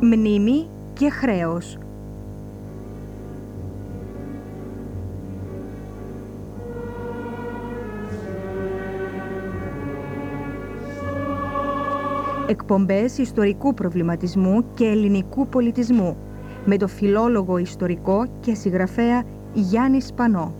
Μνήμη και χρέος. Εκπομπές ιστορικού προβληματισμού και ελληνικού πολιτισμού με το φιλόλογο ιστορικό και συγγραφέα Γιάννη Σπανό.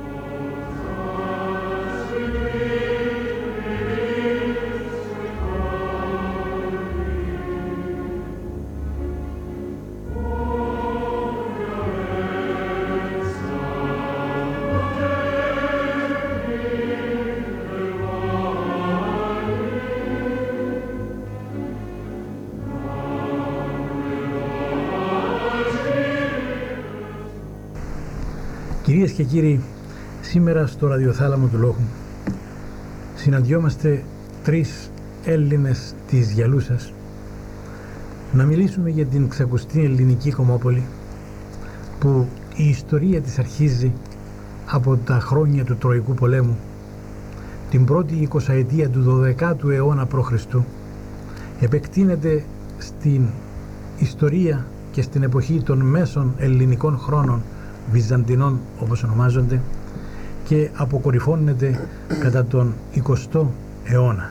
Κυρίες και κύριοι, σήμερα στο ραδιοθάλαμο του Λόγου συναντιόμαστε τρεις Έλληνες της Γιαλούσας να μιλήσουμε για την ξακουστή ελληνική Κομμόπολη που η ιστορία της αρχίζει από τα χρόνια του Τροϊκού Πολέμου, την πρώτη 20ετία του 12ου αιώνα π.Χ. επεκτείνεται στην ιστορία και στην εποχή των μέσων ελληνικών χρόνων, Βυζαντινών όπως ονομάζονται, και αποκορυφώνεται κατά τον 20ο αιώνα.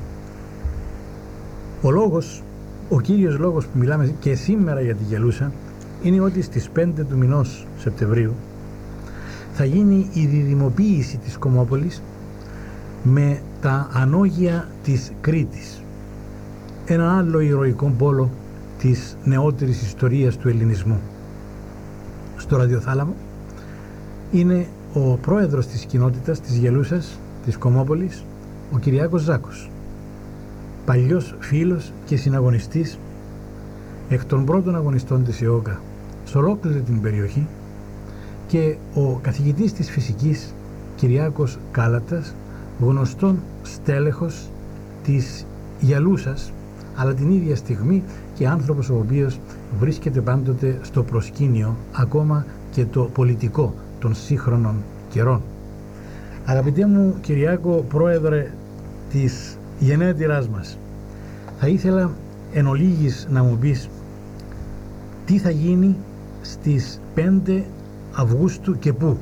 Ο κύριος λόγος που μιλάμε και σήμερα για τη Γιαλούσα είναι ότι στις 5 του μηνός Σεπτεμβρίου θα γίνει η διδημοποίηση της Κομμόπολης με τα ανώγεια της Κρήτης, ένα άλλο ηρωικό πόλο της νεότερης ιστορίας του ελληνισμού. Στο ραδιοθάλαμο είναι ο πρόεδρος της κοινότητας της Γιαλούσας, της Κομμόπολης, ο Κυριάκος Ζάκος, παλιός φίλος και συναγωνιστής, εκ των πρώτων αγωνιστών της ΕΟΚΑ σε ολόκληρη την περιοχή, και ο καθηγητής της φυσικής Κυριάκος Κάλατας, γνωστόν στέλεχος της Γιαλούσας, αλλά την ίδια στιγμή και άνθρωπος ο οποίος βρίσκεται πάντοτε στο προσκήνιο ακόμα και το πολιτικό των σύγχρονων καιρών. Αγαπητέ μου Κυριάκο, πρόεδρε της γενέτειράς μας, θα ήθελα εν ολίγης να μου πεις τι θα γίνει στις 5 Αυγούστου και πού.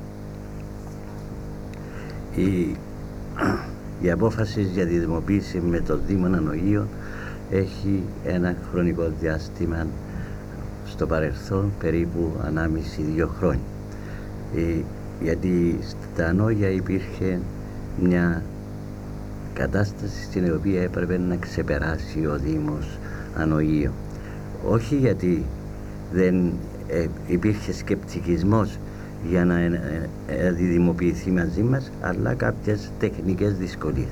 Η απόφαση για τη δημοποίηση με το Δήμο Ανογείων έχει ένα χρονικό διάστημα στο παρελθόν, περίπου 1,5-2 χρόνια. Γιατί στα Ανόγια υπήρχε μια κατάσταση στην οποία έπρεπε να ξεπεράσει ο Δήμος Ανογείων. Όχι γιατί δεν υπήρχε σκεπτικισμός για να δημοποιηθεί μαζί μας, αλλά κάποιες τεχνικές δυσκολίες.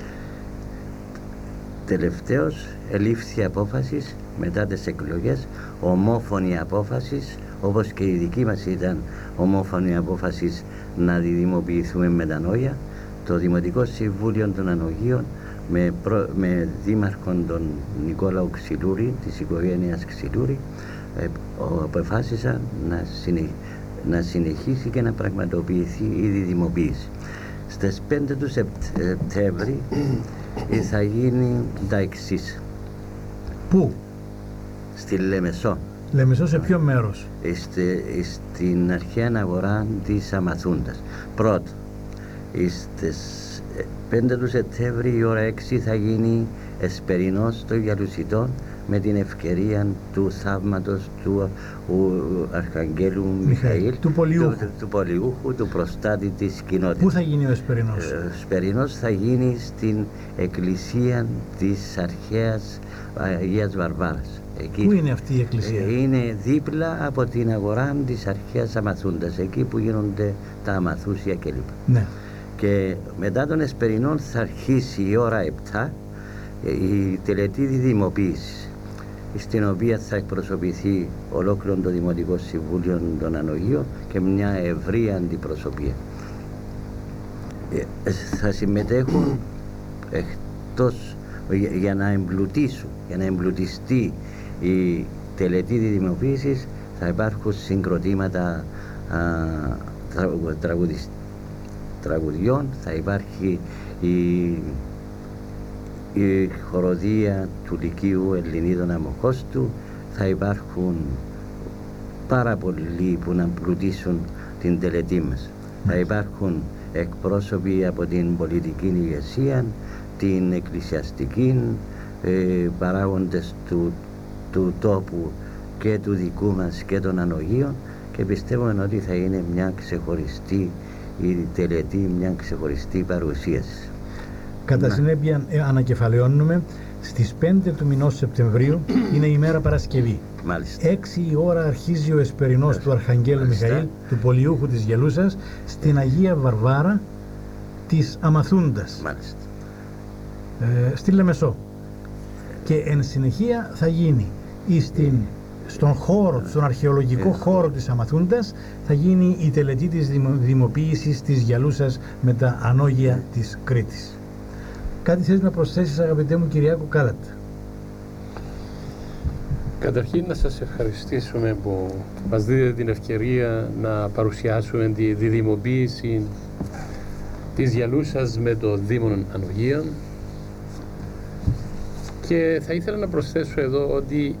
Τελευταίως ελήφθη απόφαση μετά τις εκλογές, ομόφωνη απόφαση, όπως και η δική μας ήταν ομόφωνη απόφαση να διδημοποιηθούμε με τα Ανόγια. Το Δημοτικό Συμβούλιο των Ανογείων με δήμαρχον τον Νικόλαο Ξυλούρη, της οικογένειας Ξυλούρη, αποφάσισαν να συνεχίσει και να πραγματοποιηθεί η διδημοποίηση. Στις 5 του Σεπτέμβρη θα γίνει τα εξής. Πού? Στη Λεμεσό. Λεμεσό σε ποιο μέρος? Στην αρχαία αγορά της Αμαθούντας. Πρώτο, στις 5 του Σεπτέμβρη η ώρα 6 θα γίνει εσπερινός των Γιαλουσιτών με την ευκαιρία του θαύματος του Αρχαγγέλου Μιχαήλ, του Πολιούχου, του προστάτη της κοινότητας. Πού θα γίνει ο εσπερινός? Ο εσπερινός θα γίνει στην εκκλησία της αρχαίας Αγίας Βαρβάρας. Εκεί, πού είναι αυτή η εκκλησία? Είναι δίπλα από την αγορά της αρχαίας Αμαθούντας, εκεί που γίνονται τα αμαθούσια κλπ. Ναι. Και μετά των εσπερινών θα αρχίσει η ώρα 7 η τελετή διδημοποίησης, στην οποία θα εκπροσωπηθεί ολόκληρο το Δημοτικό Συμβούλιο των Ανογείων και μια ευρεία αντιπροσωπεία. Θα συμμετέχουν εκτός για να εμπλουτιστεί η τελετή διδημοποίησης, θα υπάρχουν συγκροτήματα τραγουδιών, θα υπάρχει η χοροδία του Λυκείου Ελληνίδων Αμοχώστου, θα υπάρχουν πάρα πολλοί που να πλουτίσουν την τελετή μας. Θα υπάρχουν εκπρόσωποι από την πολιτική ηγεσία, την εκκλησιαστική, παράγοντες του τόπου και του δικού μας και των ανογείων, και πιστεύω ότι θα είναι μια ξεχωριστή τελετή, μια ξεχωριστή παρουσίαση. Κατά συνέπεια ανακεφαλαιώνουμε, στις 5 του μηνός Σεπτεμβρίου είναι η μέρα Παρασκευή. Μάλιστα. 6 η ώρα αρχίζει ο εσπερινός του Αρχαγγέλου Μιχαήλ, του Πολιούχου της Γελούσας, στην Αγία Βαρβάρα της Αμαθούντας. Μάλιστα. Στη Λεμεσό. Και εν συνεχεία θα γίνει στον χώρο, στον αρχαιολογικό χώρο της Αμαθούντας, θα γίνει η τελετή της δημοποίησης της Γελούσας με τα ανώγεια της Κρήτης. Κάτι θέλεις να προσθέσεις, αγαπητέ μου Κυριάκο Κάλατ? Καταρχήν να σας ευχαριστήσουμε που μας δίνετε την ευκαιρία να παρουσιάσουμε τη διδημοποίηση της Γελούσας με το Δήμο Ανογείων, και θα ήθελα να προσθέσω εδώ ότι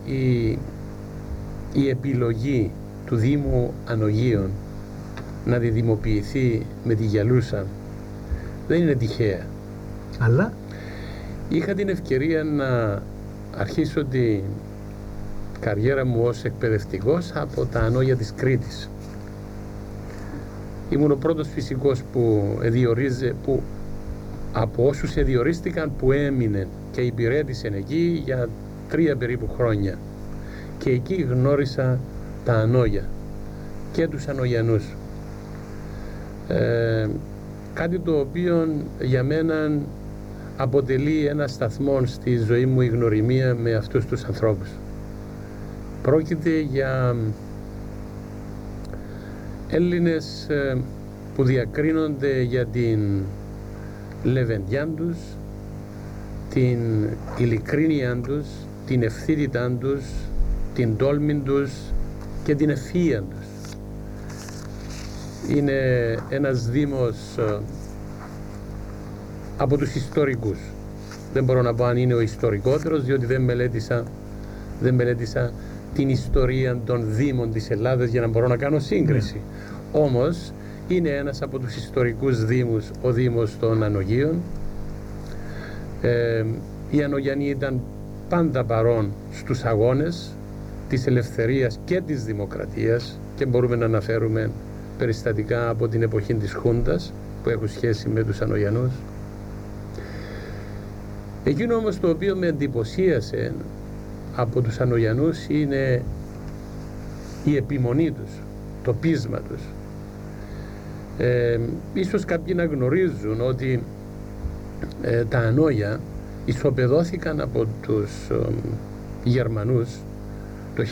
η επιλογή του Δήμου Ανογείων να διδημοποιηθεί με τη Γελούσα δεν είναι τυχαία. Αλλά είχα την ευκαιρία να αρχίσω την καριέρα μου ως εκπαιδευτικός από τα ανώγεια της Κρήτης. Ήμουν ο πρώτος φυσικός που από όσους διορίστηκαν που έμεινε και υπηρέτησε εκεί για 3 περίπου χρόνια, και εκεί γνώρισα τα ανώγεια και τους ανογιανούς, κάτι το οποίο για μένα αποτελεί ένα σταθμό στη ζωή μου, η γνωριμία με αυτούς τους ανθρώπους. Πρόκειται για Έλληνες που διακρίνονται για την λεβεντιά τους, την ειλικρίνειά τους, την ευθύτητά τους, την τόλμη τους και την ευφυΐα τους. Είναι ένας δήμος από τους ιστορικούς. Δεν μπορώ να πω αν είναι ο ιστορικότερος, διότι δεν μελέτησα την ιστορία των δήμων της Ελλάδας για να μπορώ να κάνω σύγκριση. Όμως είναι ένας από τους ιστορικούς δήμους, ο Δήμος των Ανογείων. Οι Ανογιανοί ήταν πάντα παρόν στους αγώνες της ελευθερίας και της δημοκρατίας, και μπορούμε να αναφέρουμε περιστατικά από την εποχή της Χούντας που έχουν σχέση με τους Ανογιανούς. Εκείνο όμως το οποίο με εντυπωσίασε από τους Ανογιανούς είναι η επιμονή τους, το πείσμα τους. Ίσως κάποιοι να γνωρίζουν ότι τα ανώγια ισοπεδώθηκαν από τους Γερμανούς το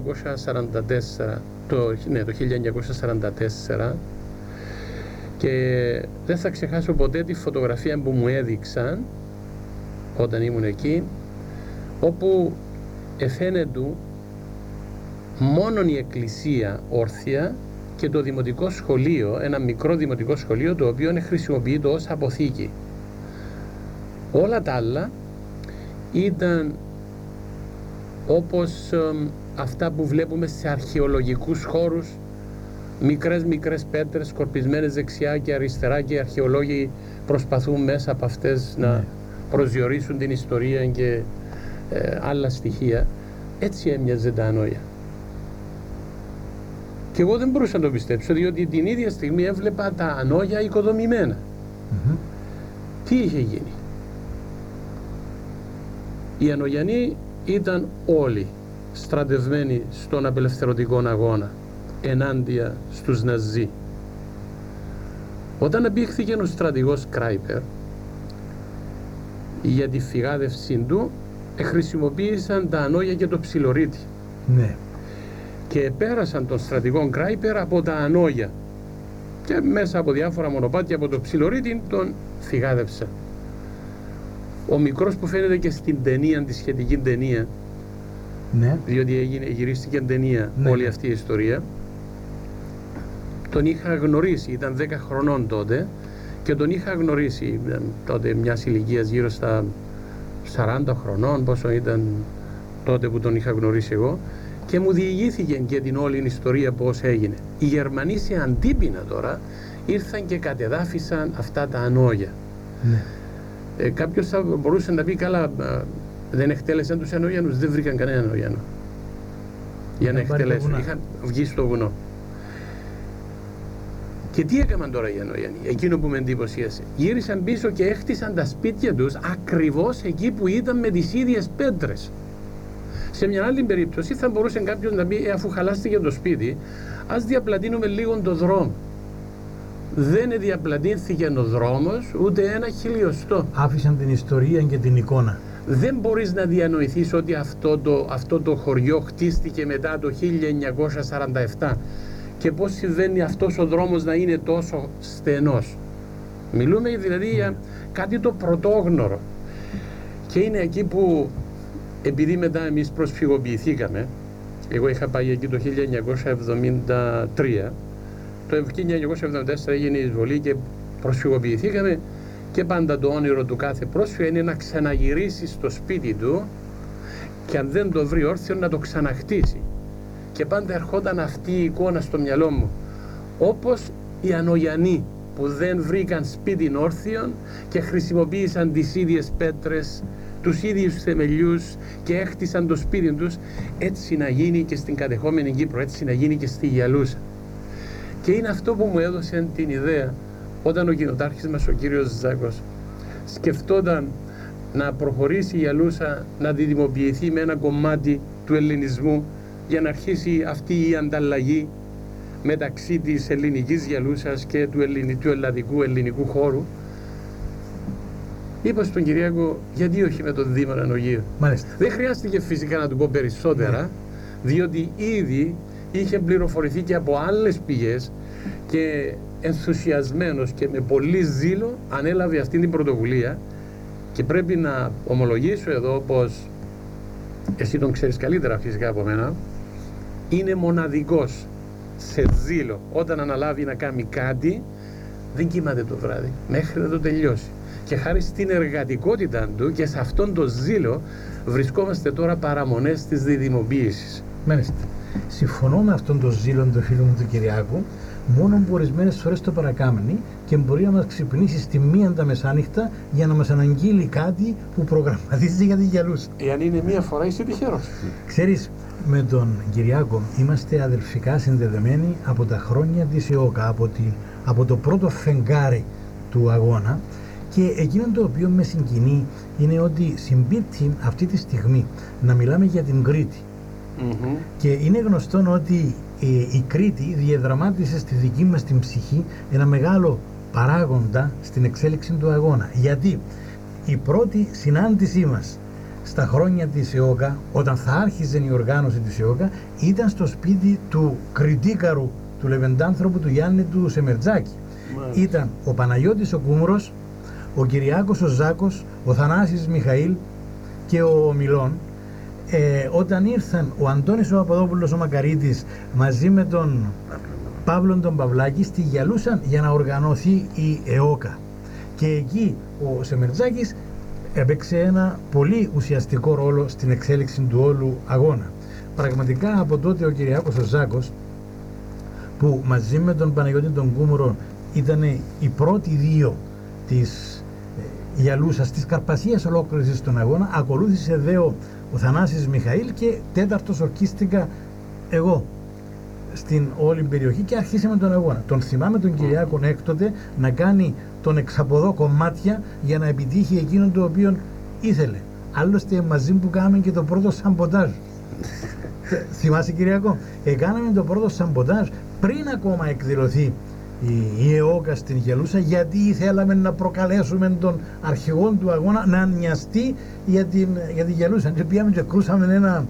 1944, και δεν θα ξεχάσω ποτέ τη φωτογραφία που μου έδειξαν όταν ήμουν εκεί, όπου εφαίνεται μόνον η εκκλησία όρθια και το δημοτικό σχολείο, ένα μικρό δημοτικό σχολείο, το οποίο χρησιμοποιείται ως αποθήκη. Όλα τα άλλα ήταν όπως αυτά που βλέπουμε σε αρχαιολογικούς χώρους, μικρές πέτρες σκορπισμένες δεξιά και αριστερά, και οι αρχαιολόγοι προσπαθούν μέσα από αυτές να προσδιορίσουν την ιστορία και άλλα στοιχεία. Έτσι έμοιαζε τα ανώγεια. Και εγώ δεν μπορούσα να το πιστέψω, διότι την ίδια στιγμή έβλεπα τα ανώγεια οικοδομημένα. Τι είχε γίνει? Οι Ανογιανοί ήταν όλοι στρατευμένοι στον απελευθερωτικό αγώνα ενάντια στους Ναζί. Όταν απήχθηκε ο στρατηγός Κράιπερ για τη φυγάδευσή του, χρησιμοποίησαν τα ανώγεια και το ψιλορίτι. Ναι. Και πέρασαν τον στρατηγό Κράιπερ από τα ανώγεια και μέσα από διάφορα μονοπάτια από το ψιλορίτι τον φυγάδευσαν. Ο μικρός που φαίνεται και στην ταινία, τη σχετική ταινία, ναι, διότι γυρίστηκε ταινία, ναι, όλη αυτή η ιστορία, τον είχα γνωρίσει, ήταν 10 χρονών τότε, και τον είχα γνωρίσει τότε μιας ηλικίας γύρω στα 40 χρονών, πόσο ήταν τότε που τον είχα γνωρίσει εγώ, και μου διηγήθηκε και την όλη ιστορία πώς έγινε. Οι Γερμανοί σε Αντίπεινα τώρα ήρθαν και κατεδάφισαν αυτά τα ανόγια. Ναι. Κάποιος θα μπορούσε να πει, καλά, δεν εκτέλεσαν τους Ενογιανούς, δεν βρήκαν κανέναν Ενογιανό για να εκτελέσουν, είχαν βγει στο βουνό. Και τι έκαναν τώρα οι Ενογιανοί? Εκείνο που με εντυπωσίασε, γύρισαν πίσω και έχτισαν τα σπίτια τους ακριβώς εκεί που ήταν με τις ίδιες πέτρες. Σε μια άλλη περίπτωση θα μπορούσε κάποιος να πει, αφού χαλάστηκε το σπίτι, ας διαπλατείνουμε λίγο το δρόμο. Δεν διαπλατείνθηκε ο δρόμος ούτε ένα χιλιοστό. Άφησαν την ιστορία και την εικόνα. Δεν μπορείς να διανοηθείς ότι αυτό το χωριό χτίστηκε μετά το 1947 και πώς συμβαίνει αυτός ο δρόμος να είναι τόσο στενός. Μιλούμε δηλαδή για κάτι το πρωτόγνωρο. Και είναι εκεί που, επειδή μετά εμείς προσφυγοποιηθήκαμε, εγώ είχα πάει εκεί το 1973, το 1974 έγινε η εισβολή και προσφυγοποιηθήκαμε, και πάντα το όνειρο του κάθε πρόσφυγα είναι να ξαναγυρίσει στο σπίτι του και αν δεν το βρει όρθιο να το ξαναχτίσει. Και πάντα ερχόταν αυτή η εικόνα στο μυαλό μου, όπως οι Ανογιανοί που δεν βρήκαν σπίτι όρθιον και χρησιμοποίησαν τις ίδιες πέτρες, τους ίδιους θεμελιούς και έχτισαν το σπίτι τους, έτσι να γίνει και στην κατεχόμενη Κύπρο, έτσι να γίνει και στη Γιαλούσα. Και είναι αυτό που μου έδωσε την ιδέα όταν ο κοινοτάρχης μας, ο κύριος Ζάκος, σκεφτόταν να προχωρήσει η Γιαλούσα να διδημοποιηθεί με ένα κομμάτι του ελληνισμού για να αρχίσει αυτή η ανταλλαγή μεταξύ της ελληνικής Γιαλούσας και του ελλαδικού ελληνικού χώρου. Είπα στον Κυριάκο, γιατί όχι με τον Δήμο Ανογείου. Μάλιστα. Δεν χρειάστηκε φυσικά να του πω περισσότερα, διότι ήδη είχε πληροφορηθεί και από άλλες πηγές και ενθουσιασμένος και με πολύ ζήλο ανέλαβε αυτή την πρωτοβουλία. Και πρέπει να ομολογήσω εδώ πως, εσύ τον ξέρεις καλύτερα φυσικά από μένα, είναι μοναδικός σε ζήλο. Όταν αναλάβει να κάνει κάτι, δεν κοιμάται το βράδυ μέχρι να το τελειώσει. Και χάρη στην εργατικότητα του και σε αυτόν τον ζήλο βρισκόμαστε τώρα παραμονές της διδημοποίησης. Μάλιστα. Συμφωνώ με αυτόν τον ζήλο του φίλου μου του Κυριάκου, μόνο που ορισμένες φορές το παρακάμνει και μπορεί να μας ξυπνήσει στη μία τα μεσάνυχτα για να μας αναγγείλει κάτι που προγραμματίζει για τη Γιαλούσα. Εάν είναι μία φορά είσαι τυχερός. Ξέρεις, με τον Κυριάκο είμαστε αδελφικά συνδεδεμένοι από τα χρόνια της ΕΟΚΑ, από το πρώτο φεγγάρι του αγώνα, και εκείνο το οποίο με συγκινεί είναι ότι συμπίπτει αυτή τη στιγμή να μιλάμε για την Κρήτη. Και είναι γνωστό ότι η Κρήτη διαδραμάτισε στη δική μας την ψυχή ένα μεγάλο παράγοντα στην εξέλιξη του αγώνα. Γιατί η πρώτη συνάντησή μας στα χρόνια της ΕΟΚΑ, όταν θα άρχιζε η οργάνωση της ΕΟΚΑ, ήταν στο σπίτι του κριτίκαρου, του λεβεντάνθρωπου του Γιάννη του Σεμερτζάκη. Ήταν ο Παναγιώτης ο Κούμρος, ο Κυριάκος ο Ζάκος, ο Θανάσης Μιχαήλ και ο Μιλών. Όταν ήρθαν ο Αντώνης ο Παπαδόπουλος ο Μακαρίτης μαζί με τον Παύλον τον Παυλάκη στη Γιαλούσα για να οργανωθεί η ΕΟΚΑ. Και εκεί ο Σεμερτζάκης έπαιξε ένα πολύ ουσιαστικό ρόλο στην εξέλιξη του όλου αγώνα. Πραγματικά από τότε ο Κυριάκος ο Ζάκος, που μαζί με τον Παναγιώτη τον Κούμουρο ήταν οι πρώτοι δύο της Γιαλούσας, της Καρπασίας ολόκληρης στον αγώνα, ακολούθησε δε ο Θανάσης Μιχαήλ και τέταρτος ορκίστηκα εγώ στην όλη περιοχή και αρχίσαμε τον αγώνα. Τον θυμάμαι τον Κυριάκο έκτοτε να κάνει τον εξαποδό κομμάτια για να επιτύχει εκείνο το οποίο ήθελε. Άλλωστε μαζί που κάναμε και το πρώτο σαμποτάζ. Θυμάσαι Κυριάκο? Κάναμε το πρώτο σαμποτάζ πριν ακόμα εκδηλωθεί η ΕΟΚΑ στην Γιαλούσα, γιατί ήθελαμε να προκαλέσουμε τον αρχηγό του αγώνα να νοιαστεί για τη Γιαλούσα. Και πήγαμε και κρούσαμε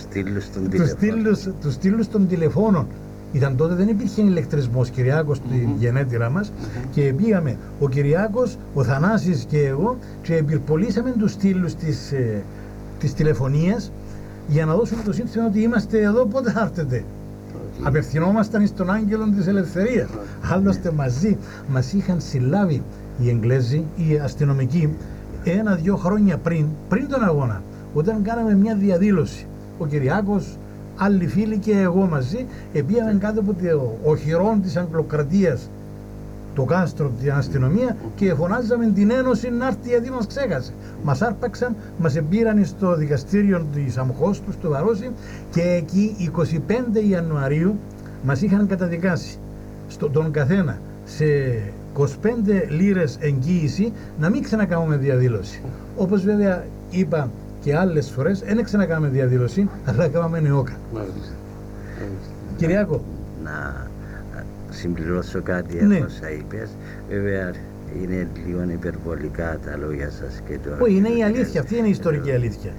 τους στήλους των τηλεφώνων. Ήταν τότε, δεν υπήρχε ηλεκτρισμός, Κυριάκος, στη γενέτειρα μας, και πήγαμε ο Κυριάκος, ο Θανάσης και εγώ και επιρπολίσαμε τους στήλους της τηλεφωνίας για να δώσουμε το σύνθημα ότι είμαστε εδώ, πότε θα έρθετε. Απευθυνόμασταν στον άγγελο της ελευθερίας. Άλλωστε μαζί μας είχαν συλλάβει οι Εγγλέζοι, οι αστυνομικοί, 1-2 χρόνια πριν τον αγώνα, όταν κάναμε μια διαδήλωση, ο Κυριάκος, άλλοι φίλοι και εγώ μαζί, πήγαμε κάτω από το οχυρόν της Αγγλοκρατίας, το κάστρο, την αστυνομία, και φωνάζαμε την Ένωση να έρθει γιατί μας ξέχασε. Μας άρπαξαν, μας πήραν στο δικαστήριο της Αμχώστου, στο Βαρόσι, και εκεί 25 Ιανουαρίου μας είχαν καταδικάσει τον καθένα σε 25 λίρες εγγύηση να μην ξανακάνουμε διαδήλωση. Όπως βέβαια είπα και άλλες φορές, δεν ξανακάνουμε διαδήλωση, αλλά κάναμε νεόκα. Κυριάκο. Να συμπληρώσω κάτι Ναι. από όσα είπες. Βέβαια είναι λίγο υπερβολικά τα λόγια σας και το... Όχι, είναι η αλήθεια, αυτή είναι η ιστορική αλήθεια.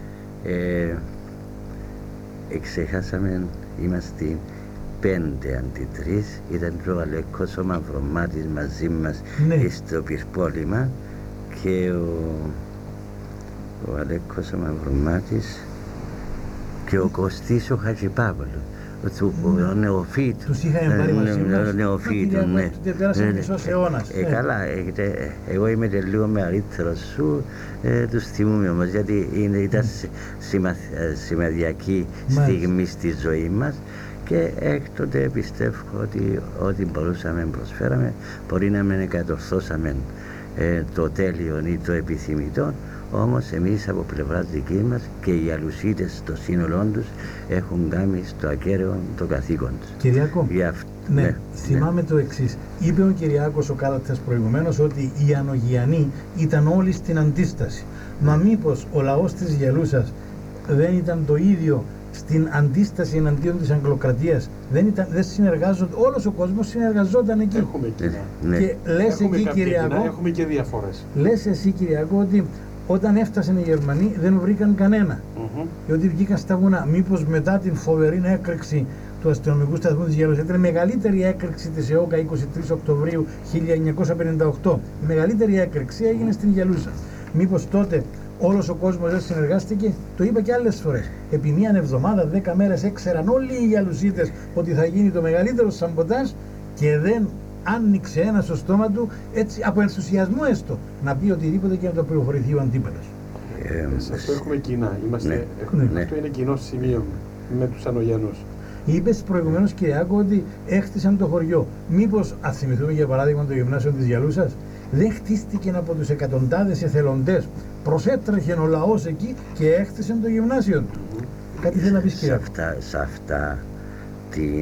Εξεχάσαμε, είμαστε 5 αντί 3, ήταν και ο Αλέκος ο Μαυρομάτης μαζί μας, Ναι. στο πυρπόλημα, και ο Αλέκος ο Μαυρομάτης και ο Κωστής ο Χατζηπαύλου, ο νεοφύτου. Τους είχαμε πάρει μαζί μας. Ο νεοφύτου, ναι. Πέρασε μισός αιώνας. Καλά, εγώ είμαι και λίγο μεγαλύτερος σου, τους θυμούμαι όμως, γιατί ήταν σημαδιακή στιγμή στη ζωή μας, και έκτοτε πιστεύω ότι ό,τι μπορούσαμε προσφέραμε, μπορεί να μην κατορθώσαμε το τέλειο ή το επιθυμητό, όμως εμείς από πλευράς δική μας και οι Αλουσίτες στο σύνολό τους έχουν κάνει στο ακέραιο το καθήκον τους. Κυριάκο, ναι, θυμάμαι το εξής. Είπε ο Κυριάκος ο Κάλατας προηγουμένως ότι οι Ανογιανοί ήταν όλοι στην αντίσταση. Μα μήπως ο λαός της Γελούσας δεν ήταν το ίδιο στην αντίσταση εναντίον της Αγγλοκρατίας? Δεν συνεργάζονται, όλος ο κόσμος συνεργαζόταν εκεί. Έχουμε κοινά. Ναι. Και λες Έχουμε εκεί, κάποια Κυριάκο, κοινά, έχουμε και διαφορές. λες εσύ, Κυριάκο, ότι όταν έφτασαν οι Γερμανοί δεν βρήκαν κανένα. Και ότι βγήκαν στα βουνά. Μήπως μετά την φοβερή έκρηξη του αστυνομικού σταθμού της Γελούσας, ήταν η μεγαλύτερη έκρηξη της ΕΟΚΑ 23 Οκτωβρίου 1958. Η μεγαλύτερη έκρηξη έγινε στην Γελούσα. Μήπως τότε όλος ο κόσμος δεν συνεργάστηκε? Το είπα και άλλες φορές. Επί μία εβδομάδα, 10 μέρες έξεραν όλοι οι Γελουσίτες ότι θα γίνει το μεγαλύτερο σαμποτάζ, και δεν άνοιξε ένα στο στόμα του, έτσι από ενθουσιασμό έστω, να πει οτιδήποτε και να το πληροφορηθεί ο αντίπαλος. Σε αυτό έχουμε κοινά. Ναι. Αυτό είναι κοινό σημείο με τους Ανογιανούς. Είπες προηγουμένως, Κυριάκο, ότι έχτισαν το χωριό. Μήπως, ας θυμηθούμε για παράδειγμα το γυμνάσιο της Γελούσας, δεν χτίστηκε από τους εκατοντάδες εθελοντές? Προσέτρεχε ο λαός εκεί και έχτισαν το γυμνάσιο του. Κάτι θέλει να πεις, Κυριάκο? Σε αυτά την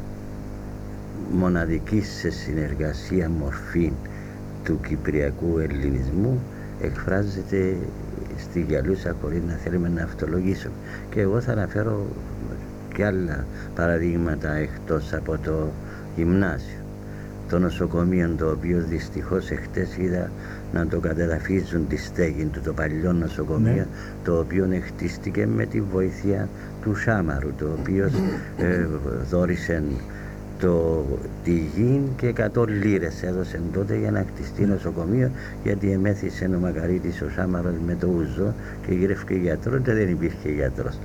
μοναδική σε συνεργασία μορφή του κυπριακού ελληνισμού εκφράζεται στη Γελούσα, χωρίς να θέλουμε να αυτολογήσουμε. Και εγώ θα αναφέρω και άλλα παραδείγματα εκτός από το γυμνάσιο. Το νοσοκομείο, το οποίο δυστυχώς εχθές είδα να το κατεδαφίζουν τη στέγη του, το παλιό νοσοκομείο, ναι, το οποίο χτίστηκε με τη βοήθεια του Σάμαρου, το οποίο δόρισε τη γη και 100 λίρες έδωσε τότε για να χτιστεί νοσοκομείο, γιατί εμέθησε ο Μακαρίτης ο Σάμαρος με το ούζο και γύρευκε γιατρό και δεν υπήρχε γιατρός.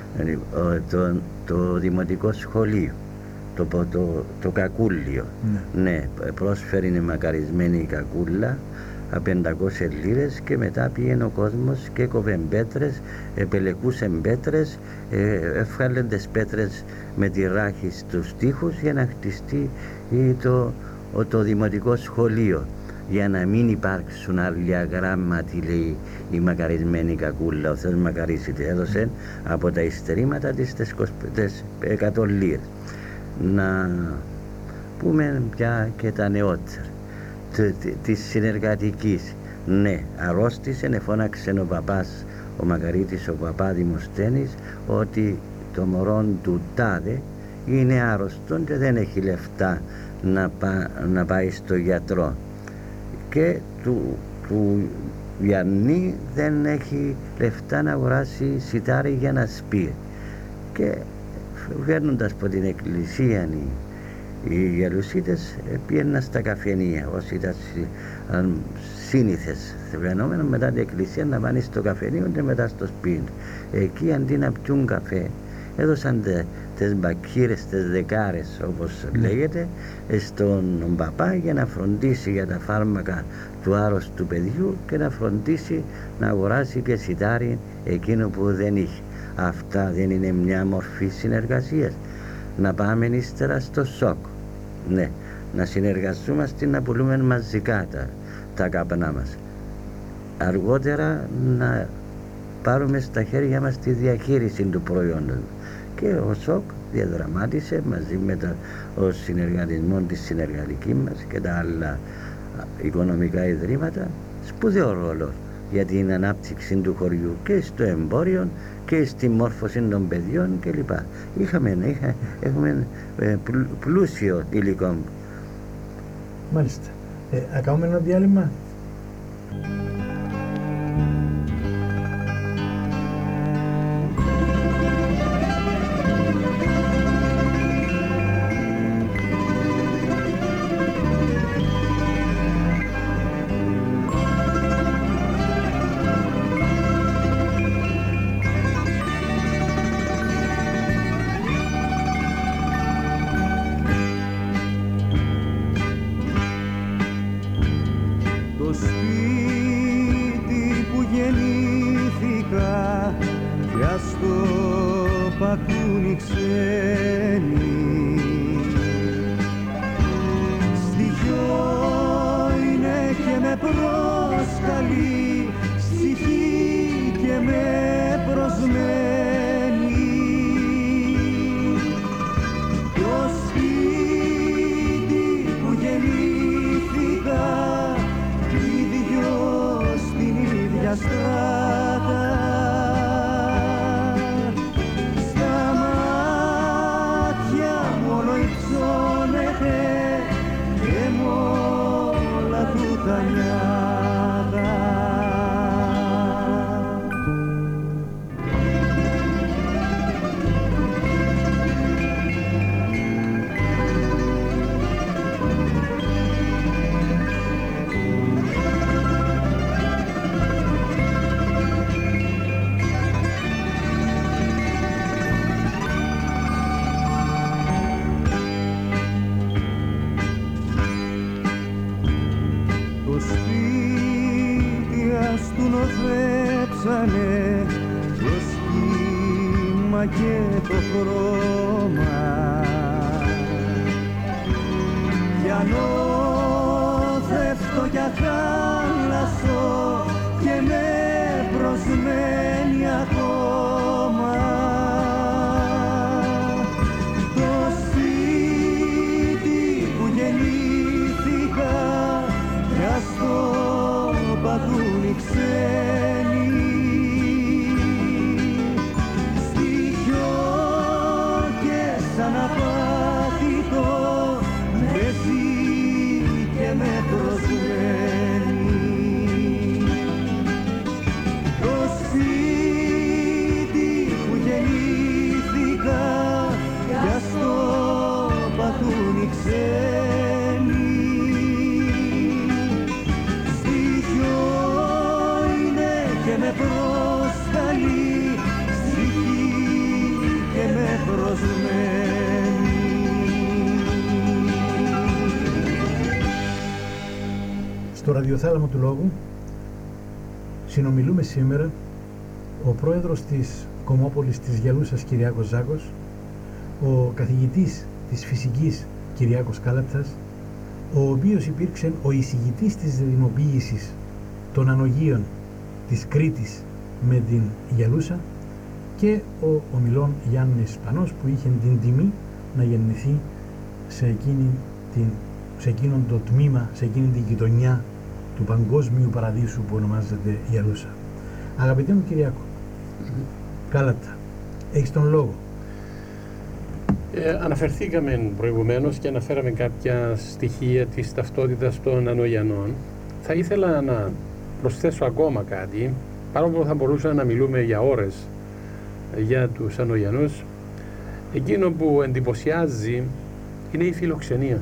Το δημοτικό σχολείο, το κακούλιο, ναι, πρόσφερε η μακαρισμένη η κακούλα 500 λίρες, και μετά πήγαινε ο κόσμος και κόβε πέτρες, επελεκούσε πέτρες, έβγαλε τις πέτρες με τη ράχη στους τοίχους για να χτιστεί το δημοτικό σχολείο, για να μην υπάρξουν άλλα γράμματι, λέει η μακαρισμένη κακούλα, ο Θεός μακαρίσιτε, έδωσε από τα υστερήματα της 100 λίρες. Να πούμε πια και τα νεότερα της συνεργατικής. Ναι, αρρώστησε, φώναξε ο παπάς, ο Μακαρίτης, ο παπά Δημοσθένης, ότι το μωρό του τάδε είναι άρρωστο και δεν έχει λεφτά να πάει στο γιατρό, και του Γιάννη δεν έχει λεφτά να αγοράσει σιτάρι για να σπεί, και βγαίνοντας από την εκκλησία οι Γελουσίτες πήγαιναν στα καφενεία, όσοι ήταν σύνηθες φαινόμενο, μετά την εκκλησία να πάνε στο καφενείο και μετά στο σπίτι. Εκεί αντί να πιούν καφέ, έδωσαν τις μπακύρες, τις δεκάρες όπως λέγεται, στον παπά για να φροντίσει για τα φάρμακα του άρρωστου παιδιού και να φροντίσει να αγοράσει και σιτάρι εκείνο που δεν είχε. Αυτά δεν είναι μια μορφή συνεργασίας? Να πάμε ύστερα στο σοκ, ναι, να συνεργαστούμαστε, να πουλούμε μαζικά τα καπνά μας, αργότερα να πάρουμε στα χέρια μας τη διαχείριση του προϊόντος. Και ο ΣΟΚ διαδραμάτισε μαζί με το συνεργατισμό της συνεργατικής μας και τα άλλα οικονομικά ιδρύματα σπουδαίο ρόλο για την ανάπτυξη του χωριού και στο εμπόριο και στη μόρφωση των παιδιών κλπ. Έχουμε πλούσιο υλικό. Μάλιστα. Θα κάνουμε ένα διάλειμμα. Στο ραδιοθάλαμο του λόγου συνομιλούμε σήμερα ο πρόεδρος της Κομμόπολης της Γελούσας Κυριάκος Ζάκος, ο καθηγητής της φυσικής Κυριάκος Κάλατσας, ο οποίος υπήρξε ο εισηγητής της δημοποίησης των ανογείων της Κρήτης με την Γελούσα και ο ομιλών Γιάννης Πανός που είχε την τιμή να γεννηθεί σε εκείνον το τμήμα, σε εκείνη την γειτονιά του παγκόσμιου παραδείσου που ονομάζεται Γελούσα. Αγαπητέ μου Κυριάκο, Κάλατσα, έχεις τον λόγο. Αναφερθήκαμε προηγουμένως και αναφέραμε κάποια στοιχεία της ταυτότητας των Ανογιανών. Θα ήθελα να προσθέσω ακόμα κάτι, παρόλο που θα μπορούσαμε να μιλούμε για ώρες για τους Ανογιανούς. Εκείνο που εντυπωσιάζει είναι η φιλοξενία.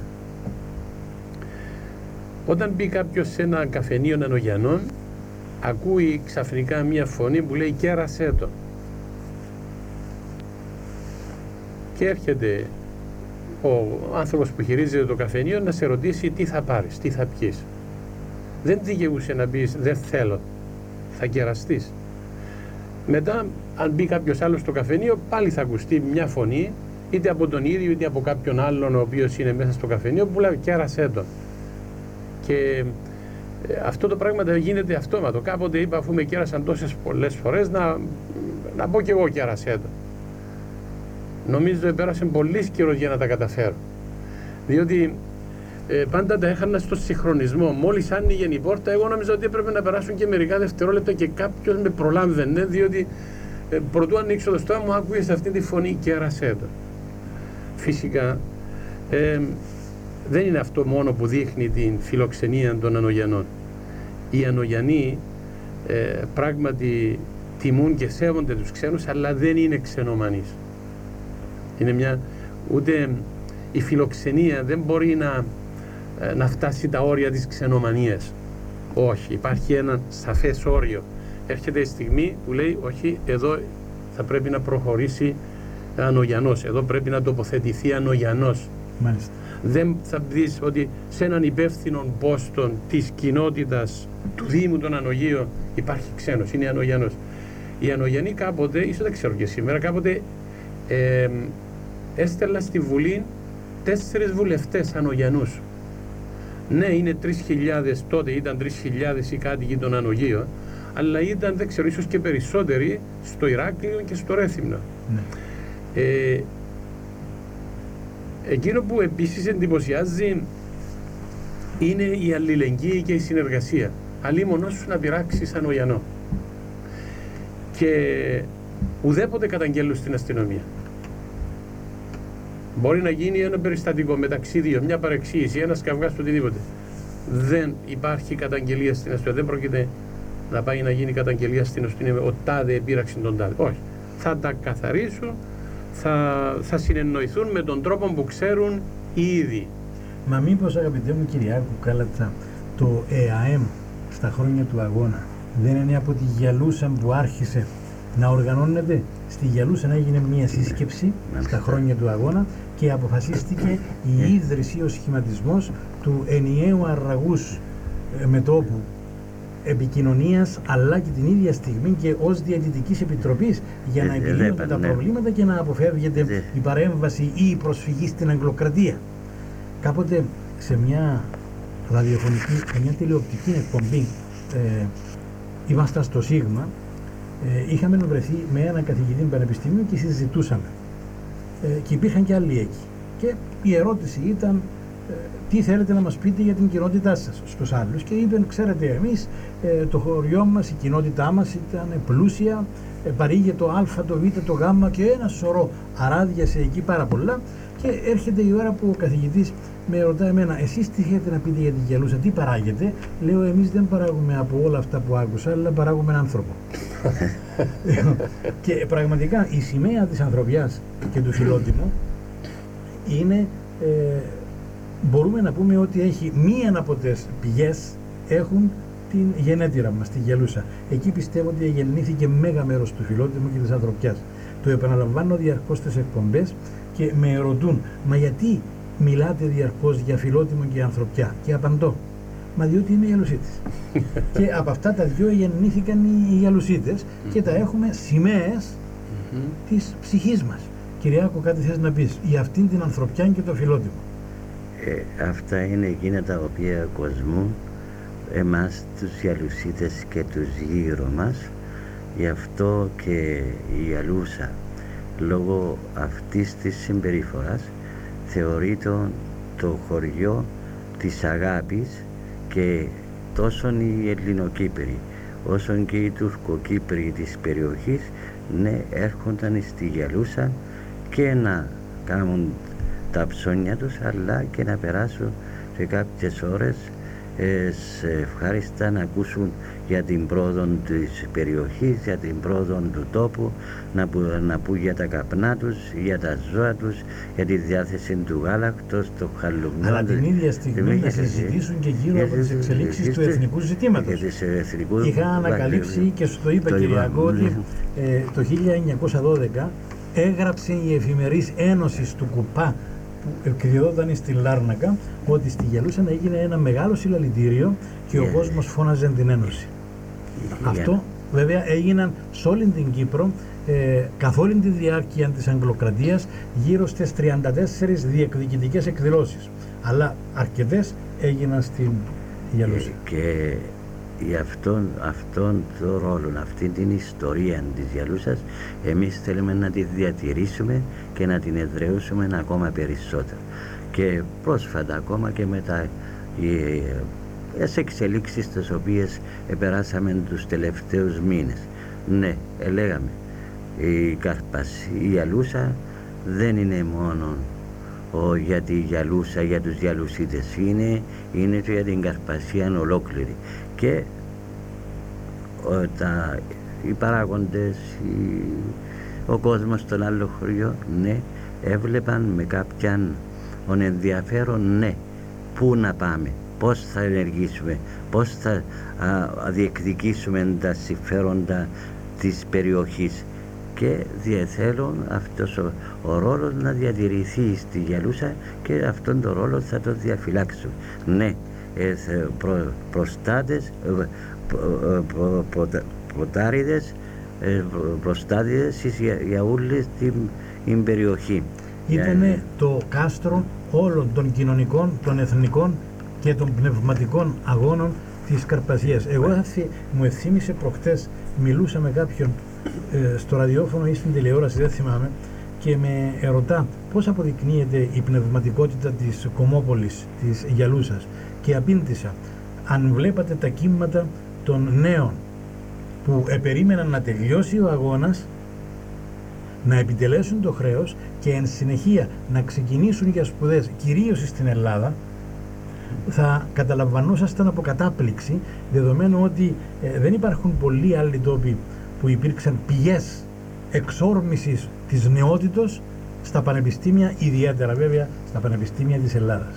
Όταν μπει κάποιος σε ένα καφενείο Ανογιανών, ακούει ξαφνικά μία φωνή που λέει «κέρασέ το». και έρχεται ο άνθρωπος που χειρίζεται το καφενείο να σε ρωτήσει τι θα πάρεις, τι θα πιείς. Δεν δικαιούσε να πεις δεν θέλω, θα κεραστείς. Μετά αν μπει κάποιος άλλος στο καφενείο πάλι θα ακουστεί μια φωνή, είτε από τον ίδιο είτε από κάποιον άλλον ο οποίος είναι μέσα στο καφενείο, που λέει κέρασέ τον. Και αυτό το πράγμα γίνεται αυτόματο. Κάποτε είπα, αφού με κέρασαν τόσες πολλές φορές, να πω κι εγώ κέρασέ τον. Νομίζω πέρασε πολύ καιρό για να τα καταφέρω. Διότι πάντα τα έχανα στο συγχρονισμό. Μόλις άνοιγε η πόρτα, εγώ νόμιζα ότι έπρεπε να περάσουν και μερικά δευτερόλεπτα και κάποιος με προλάμβαινε, διότι πρωτού ανοίξω το στόμα μου, άκουγες αυτή τη φωνή κέρασέ τον. Φυσικά δεν είναι αυτό μόνο που δείχνει την φιλοξενία των Ανογιανών. Οι Ανογιανοί πράγματι τιμούν και σέβονται τους ξένους, αλλά δεν είναι ξενομανείς. Είναι ούτε η φιλοξενία δεν μπορεί να φτάσει τα όρια της ξενομανίας. Όχι, υπάρχει ένα σαφές όριο. Έρχεται η στιγμή που λέει όχι, εδώ θα πρέπει να προχωρήσει Ανογιανός, εδώ πρέπει να τοποθετηθεί Ανογιανός. Μάλιστα. Δεν θα δεις ότι σε έναν υπεύθυνο πόστον της κοινότητας του Δήμου των Ανογείων υπάρχει ξένος, είναι Ανογιανός. Οι Ανογιανοί κάποτε, ίσως δεν ξέρω και σήμερα, κάποτε έστελνα στη Βουλή 4 βουλευτές Ανογιανούς. Ναι, είναι 3.000, τότε ήταν 3.000 οι κάτοικοι των Ανογείων, αλλά ήταν, δεν ξέρω, ίσως και περισσότεροι στο Ηράκλειο και στο Ρέθυμνο. Ναι. Εκείνο που επίσης εντυπωσιάζει είναι η αλληλεγγύη και η συνεργασία. Αλλήμονός σου να πειράξεις Ανογιανό. Και ουδέποτε καταγγέλουν στην αστυνομία. Μπορεί να γίνει ένα περιστατικό μεταξύ δύο, μια παρεξήγηση, ένας καυγάς, οτιδήποτε. Δεν υπάρχει καταγγελία στην αστυνομία. Δεν πρόκειται να πάει να γίνει καταγγελία στην αστυνομία. Ο τάδε επήραξε τον τάδε. Όχι. Θα τα καθαρίσουν, θα συνεννοηθούν με τον τρόπο που ξέρουν ήδη. Μα μήπως, αγαπητέ μου Κυριάκου Κάλατσα, το ΕΑΕΜ στα χρόνια του αγώνα δεν είναι από τη Γιαλούσα που άρχισε να οργανώνεται? Στη Γιαλούσα έγινε μια σύσκεψη στα χρόνια του αγώνα και αποφασίστηκε η ίδρυση, ο σχηματισμός του ενιαίου αραγούς μετώπου επικοινωνίας, αλλά και την ίδια στιγμή και ως διαιτητικής επιτροπής για να επιλύονται τα προβλήματα και να αποφεύγεται η παρέμβαση ή η προσφυγή στην Αγγλοκρατία. Κάποτε σε μια ραδιοφωνική, σε μια τηλεοπτική εκπομπή, ήμασταν στο Σίγμα, είχαμε βρεθεί με έναν καθηγητή πανεπιστημίου και συζητούσαμε. Και υπήρχαν και άλλοι εκεί. Και η ερώτηση ήταν τι θέλετε να μας πείτε για την κοινότητά σας στους άλλους. Και είπαν, ξέρετε, εμείς το χωριό μας, η κοινότητά μας ήταν πλούσια, παρήγε το Α, το Β, το Γ και ένα σωρό αράδιασε εκεί πάρα πολλά. Και έρχεται η ώρα που ο καθηγητής με ρωτάει εμένα, εσείς τι θέλετε να πείτε για την Γιαλούσα, τι παράγετε? Λέω, εμείς δεν παράγουμε από όλα αυτά που άκουσα, αλλά παράγουμε έναν άνθρωπο. Και πραγματικά η σημαία της ανθρωπιάς και του φιλότιμου είναι, μπορούμε να πούμε ότι έχει μία από τις πηγές έχουν την γενέτειρα μας, τη Γιαλούσα. Εκεί πιστεύω ότι γεννήθηκε μέγα μέρος του φιλότιμου και της ανθρωπιάς. Το επαναλαμβάνω διαρκώς στις εκπομπές και με ρωτούν, μα γιατί μιλάτε διαρκώς για φιλότιμο και ανθρωπιά? Και απαντώ, μα διότι είμαι Γιαλουσίτης. Και από αυτά τα δυο γεννήθηκαν οι Γιαλουσίτες και τα έχουμε σημαίες της ψυχής μας. Κυριάκο, κάτι θες να πεις για αυτήν την ανθρωπιά και το φιλότιμο? Αυτά είναι εκείνα τα οποία κοσμούν εμάς τους Γιαλουσίτες και τους γύρω μας. Γι' αυτό και η Γιαλούσα, λόγω αυτής της συμπεριφοράς, θεωρείται το χωριό της αγάπης, και τόσο οι Ελληνοκύπροι όσο και οι Τουρκοκύπροι της περιοχής, ναι, έρχονταν στη Γιαλούσα και να κάνουν τα ψώνια τους, αλλά και να περάσουν σε κάποιες ώρες ευχάριστα να ακούσουν για την πρόοδο της περιοχής, για την πρόοδο του τόπου, να πούν για τα καπνά τους, για τα ζώα τους, για τη διάθεση του γάλακτος, το χαλουμιό. Αλλά την ίδια στιγμή να συζητήσουν και γύρω από τις εξελίξεις του εθνικού ζητήματος. Είχα ανακαλύψει και σου το είπα, Κυριακό, ότι το 1912 έγραψε η Εφημερής Ένωσης του Κουπά που εκδιδόταν στην Λάρνακα ότι στη Γελούσα έγινε ένα μεγάλο συλλαλητήριο και ο κόσμος φώναζε την Ένωση. Αυτό βέβαια έγιναν σε όλη την Κύπρο καθ' όλη τη διάρκεια της Αγγλοκρατίας γύρω στις 34 διεκδικητικές εκδηλώσεις. Αλλά αρκετές έγιναν στην Γελούσα. Και για αυτόν τον ρόλο, αυτή την ιστορία της Γελούσας, εμείς θέλουμε να τη διατηρήσουμε και να την εδραιώσουμε ακόμα περισσότερο. Και πρόσφατα ακόμα και μετά τις εξελίξεις τις οποίες περάσαμε τους τελευταίους μήνες. Ναι, λέγαμε, η Γελούσα δεν είναι μόνο για τη Γελούσα, για τους Γελουσίτες, είναι και για την Καρπασία ολόκληρη. Και οι παράγοντες, ο κόσμος των άλλων χωριών, ναι, έβλεπαν με κάποιαν ενδιαφέρον, ναι, πού να πάμε, πώς θα ενεργήσουμε, πώς θα διεκδικήσουμε τα συμφέροντα της περιοχής. Και διεθέλουν αυτός ο ρόλος να διατηρηθεί στη Γελούσα και αυτόν τον ρόλο θα το διαφυλάξουμε. Ναι, προστάτες, ποτάριδες, προστάτηδες για όλη την περιοχή. Ήτανε το κάστρο όλων των κοινωνικών, των εθνικών και των πνευματικών αγώνων της Καρπασίας. Εγώ μου ευθύμισε προχτές, μιλούσα με κάποιον στο ραδιόφωνο ή στην τηλεόραση, δεν θυμάμαι, και με ερωτά πώς αποδεικνύεται η πνευματικότητα της Κομμόπολης, της Γελούσας, και απήντησα, αν βλέπατε τα κύματα των νέων που περίμεναν να τελειώσει ο αγώνας, να επιτελέσουν το χρέος και εν συνεχεία να ξεκινήσουν για σπουδές, κυρίως στην Ελλάδα, θα καταλαμβανόσασταν από κατάπληξη, δεδομένου ότι δεν υπάρχουν πολλοί άλλοι τόποι που υπήρξαν πηγές εξόρμησης της νεότητος στα πανεπιστήμια, ιδιαίτερα βέβαια στα πανεπιστήμια της Ελλάδας.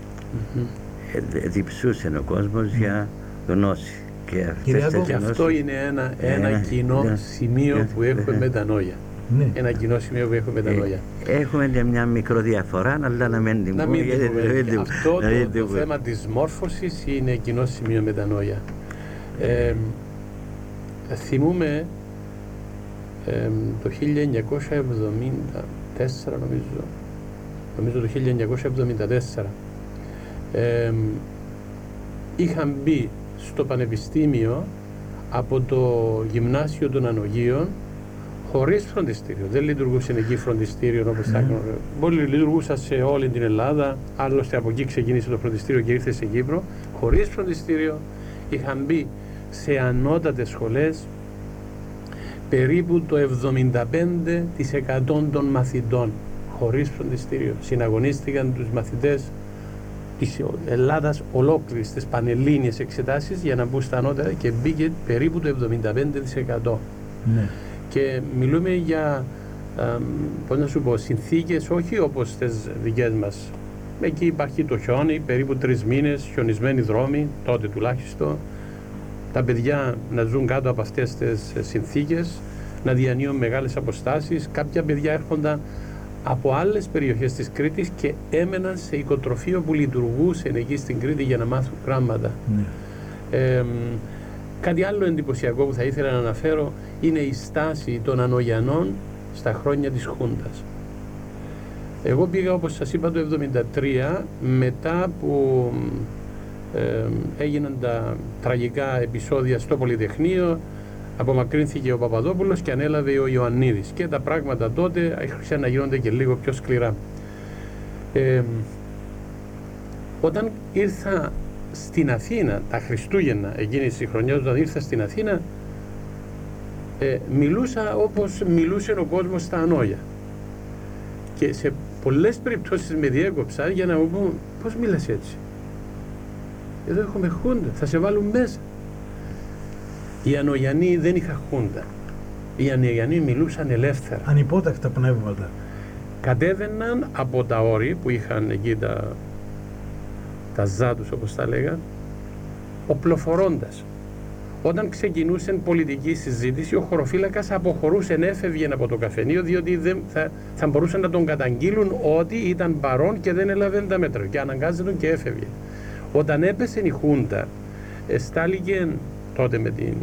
Διψούσε ο κόσμος για γνώση. Και αυτό είναι ένα κοινό σημείο που έχουμε με τα λόγια. Ναι. Ένα κοινό σημείο που έχουμε με τα λόγια. Έχουμε και μια μικροδιαφορά, αλλά να μην την πούμε. Αυτό το θέμα της μόρφωσης είναι κοινό σημείο με τα λόγια. Θυμούμε το 1974, νομίζω το 1974, είχαν μπει στο Πανεπιστήμιο από το Γυμνάσιο των Ανογείων χωρίς φροντιστήριο. Δεν λειτουργούσε εκεί φροντιστήριο όπως τα έκαναν. Πολλοί λειτουργούσαν σε όλη την Ελλάδα, άλλωστε από εκεί ξεκίνησε το φροντιστήριο και ήρθε στην Κύπρο. Χωρίς φροντιστήριο είχαν μπει σε ανώτατες σχολές περίπου το 75% των μαθητών χωρίς φροντιστήριο. Συναγωνίστηκαν τους μαθητές της Ελλάδας ολόκληρης στις πανελλήνιες εξετάσεις για να μπουν στα ανώτερα και μπήκε περίπου το 75%. Ναι. Και μιλούμε για πώς να σου πω, συνθήκες όχι όπως τις δικές μας. Εκεί υπάρχει το χιόνι, περίπου 3 μήνες, χιονισμένοι δρόμοι, τότε τουλάχιστον. Τα παιδιά να ζουν κάτω από αυτές τις συνθήκες, να διανύουν μεγάλες αποστάσεις. Κάποια παιδιά έρχονταν από άλλες περιοχές της Κρήτης και έμεναν σε οικοτροφείο που λειτουργούσε εκεί στην Κρήτη για να μάθουν πράγματα. Ναι. Κάτι άλλο εντυπωσιακό που θα ήθελα να αναφέρω είναι η στάση των Ανογιανών στα χρόνια της Χούντας. Εγώ πήγα, όπως σας είπα, το 1973, μετά που έγιναν τα τραγικά επεισόδια στο Πολυτεχνείο, απομακρύνθηκε ο Παπαδόπουλος και ανέλαβε ο Ιωαννίδης και τα πράγματα τότε άρχισαν να γίνονται και λίγο πιο σκληρά. Όταν ήρθα στην Αθήνα τα Χριστούγεννα εκείνης της χρονιάς, όταν ήρθα στην Αθήνα, μιλούσα όπως μιλούσε ο κόσμος στα Ανόγια και σε πολλές περιπτώσεις με διέκοψα για να μου πούν πώς μιλάς έτσι, εδώ έχουμε Χούντα, θα σε βάλουν μέσα. Οι Ανογιανοί δεν είχαν Χούντα, οι Ανογιανοί μιλούσαν ελεύθερα, ανυπότακτα πνεύματα. κατέβαιναν από τα όρη που είχαν εκεί τα ζάτους όπως τα λέγαν, οπλοφορώντας. Όταν ξεκινούσε πολιτική συζήτηση, ο χωροφύλακας αποχωρούσε, έφευγε από το καφενείο, διότι θα μπορούσαν να τον καταγγείλουν ότι ήταν παρόν και δεν έλαβε τα μέτρα, και αναγκάζεται και έφευγε. Όταν έπεσε η Χούντα, στάληκε τότε με την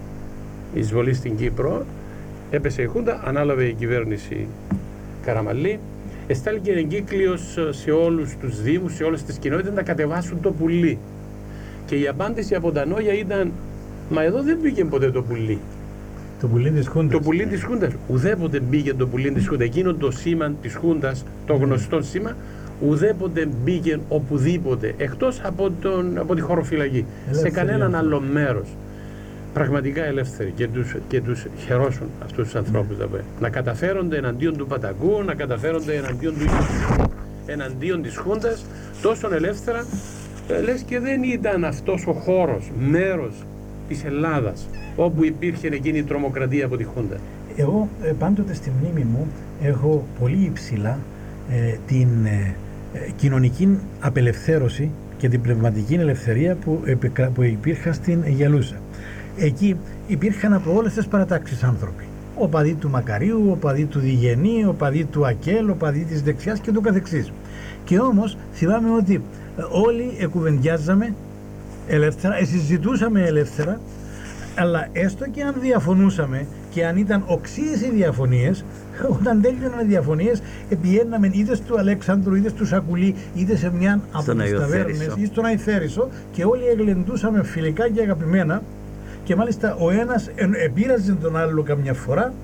εισβολή στην Κύπρο, έπεσε η Χούντα, ανάλαβε η κυβέρνηση Καραμαλή, στάληκε εγκύκλειος σε όλους τους δήμους, σε όλες τις κοινότητες να κατεβάσουν το πουλί. Και η απάντηση από τα Νόγια ήταν: μα εδώ δεν μπήκε ποτέ το πουλί. Το πουλί της Χούντας. Το πουλί της Χούντας. Ουδέποτε μπήκε το πουλί της Χούντας. Εκείνο το σήμα της Χούντας, το γνωστό σήμα, ουδέποτε μπήκε οπουδήποτε, εκτός από τη χωροφυλακή. Σε κανέναν άλλο μέρος. Πραγματικά ελεύθεροι, και τους χαιρόσουν αυτούς τους ανθρώπους. Να καταφέρονται εναντίον του Πατακού, να καταφέρονται εναντίον του εναντίον της Χούντας, τόσο ελεύθερα, λες και δεν ήταν αυτός ο χώρος, μέρος της Ελλάδας όπου υπήρχε εκείνη η τρομοκρατία από τη Χούντα. Εγώ πάντοτε στη μνήμη μου έχω πολύ υψηλά την κοινωνική απελευθέρωση και την πνευματική ελευθερία που υπήρχαν στην Γελούσα. Εκεί υπήρχαν από όλες τις παρατάξεις άνθρωποι. Οπαδοί του Μακαρίου, οπαδοί του Διγενή, οπαδοί του Ακέλ, οπαδοί της δεξιάς και του καθεξής. Και όμως θυμάμαι ότι όλοι εκουβεντιάζαμε ελεύθερα, συζητούσαμε ελεύθερα, αλλά έστω και αν διαφωνούσαμε και αν ήταν οξύες οι διαφωνίες, όταν τέλειωναν οι διαφωνίες, πηγαίναμε είτε στο Αλέξανδρο, είτε στο Σακουλί, είτε σε μια από τις ταβέρνες ή στον Αϊθέρισο, και όλοι εγλεντούσαμε φιλικά και αγαπημένα, και μάλιστα ο ένας επήραζε τον άλλο καμιά φορά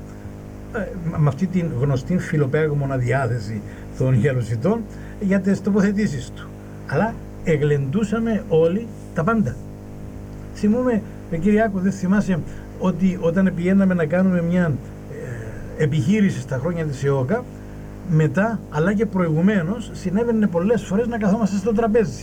με αυτή την γνωστή φιλοπαίγμονα διάθεση των γελουσιτών για τις τοποθετήσεις του. Αλλά εγλεντούσαμε όλοι τα πάντα. Θυμούμε, Κυριάκο, δεν θυμάσαι ότι όταν πηγαίναμε να κάνουμε μια επιχείρηση στα χρόνια της ΕΟΚΑ, μετά αλλά και προηγουμένως συνέβαινε πολλές φορές να καθόμαστε στο τραπέζι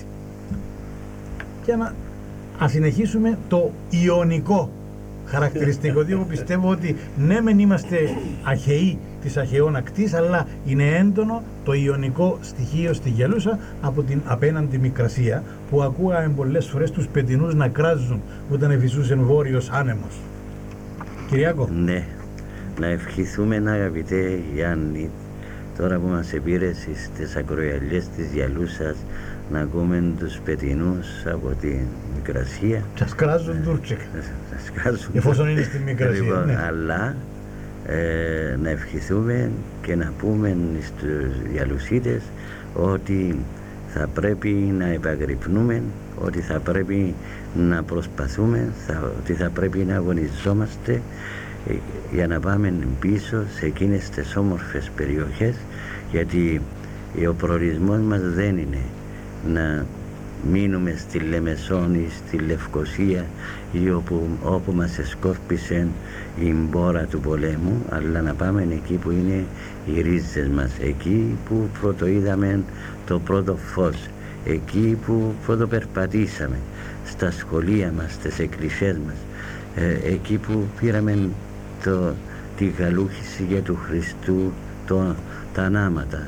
και να συνεχίσουμε το ιωνικό χαρακτηριστικό, διότι εγώ πιστεύω ότι ναι μεν είμαστε αχαιοί της αχαιών ακτής, αλλά είναι έντονο το ιωνικό στοιχείο στη Γελούσα από την απέναντι Μικρασία, που ακούγαμε πολλές φορές τους πετεινούς να κράζουν όταν εφησούσε βόρειος άνεμος. Κυριάκο. Ναι, να ευχηθούμε, αγαπητέ Γιάννη, τώρα που μας επήρες στις ακροιαλιές της Γελούσας, να ακούμε τους πετεινούς από τη Μικρασία. Σας κράζουν τουρκικά, εφόσον είναι στη Μικρασία. Λοιπόν, ναι. Αλλά να ευχηθούμε και να πούμε στους Γελουσίτες ότι θα πρέπει να επαγρυπνούμε, ότι θα πρέπει να προσπαθούμε, ότι θα πρέπει να αγωνιζόμαστε για να πάμε πίσω σε εκείνες τις όμορφες περιοχές, γιατί ο προορισμός μας δεν είναι να μείνουμε στη Λεμεσόν ή στη Λευκοσία ή όπου μας εσκόρπισε η μπόρα του πολέμου, αλλά να πάμε εκεί που είναι οι ρίζες μας, εκεί που πρωτοείδαμε το πρώτο φως, εκεί που πρωτοπερπατήσαμε, στα σχολεία μας, στις εκκλησίες μας, εκεί που πήραμε τη γαλούχηση για του Χριστού, τα ανάματα,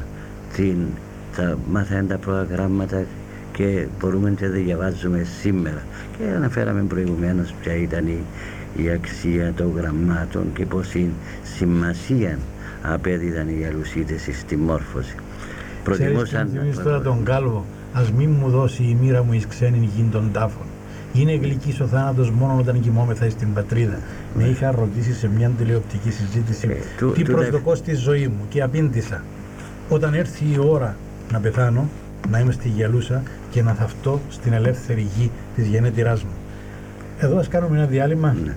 τα μάθαμε τα προγράμματα και μπορούμε να τα διαβάζουμε σήμερα. Και αναφέραμε προηγουμένως ποια ήταν η αξία των γραμμάτων και πόση σημασία απέδιδαν οι Γελουσίτες στη μόρφωση. Προτιμούσαν. Ξέρεις, τώρα τον Κάλβο, ας μην μου δώσει η μοίρα μου εις ξένην γην των τάφων. Είναι γλυκής ο θάνατος μόνο όταν κοιμόμεθα στην πατρίδα. Με είχα ρωτήσει σε μια τηλεοπτική συζήτηση τι προσδοκώ στη ζωή μου και απήντησα: όταν έρθει η ώρα να πεθάνω, να είμαι στη Γελούσα και να θαυτώ στην ελεύθερη γη της γενέτειράς μου. Εδώ ας κάνουμε ένα διάλειμμα. Ναι.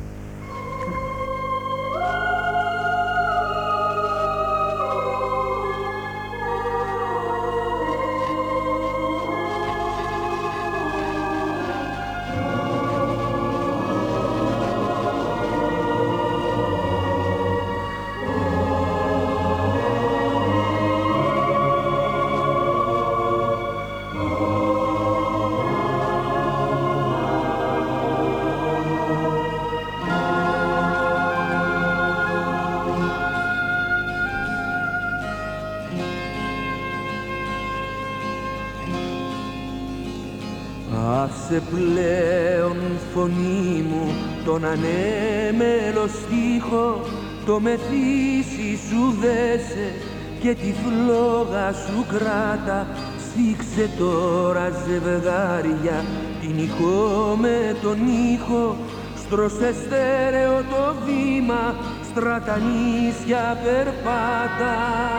Άσε πλέον φωνή μου τον ανέμελο στίχο, το μεθύσι σου δέσε και τη φλόγα σου κράτα. Σφίξε τώρα ζευγάρια την ηχό με τον ήχο, στρώσε στέρεο το βήμα, στρατανίσια περπάτα.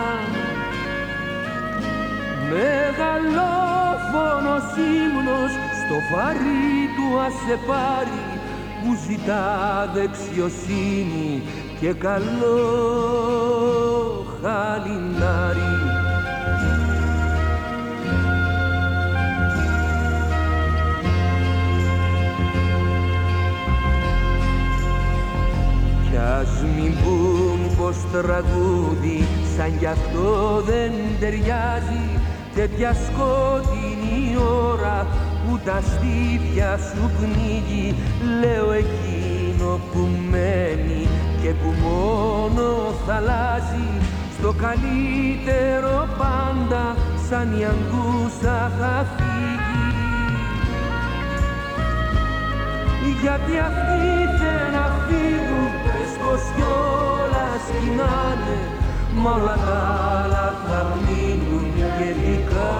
Μεγαλόφωνος ύμνος στο φαρί του άσε πάρει, που ζητά δεξιοσύνη και καλό χαλινάρι. Κι ας μην πουν πως τραγούδι σαν κι αυτό δεν ταιριάζει, τέτοια σκότεινη ώρα που τα στήθια σου πνίγει. Λέω εκείνο που μένει και που μόνο θα αλλάζει, στο καλύτερο πάντα σαν η αγκούσα θα φύγει. Γιατί αυτοί θέλουν να φύγουν, πες πως κι όλα σκηνάνε, μ' όλα τα άλλα θα μείνουν και δικά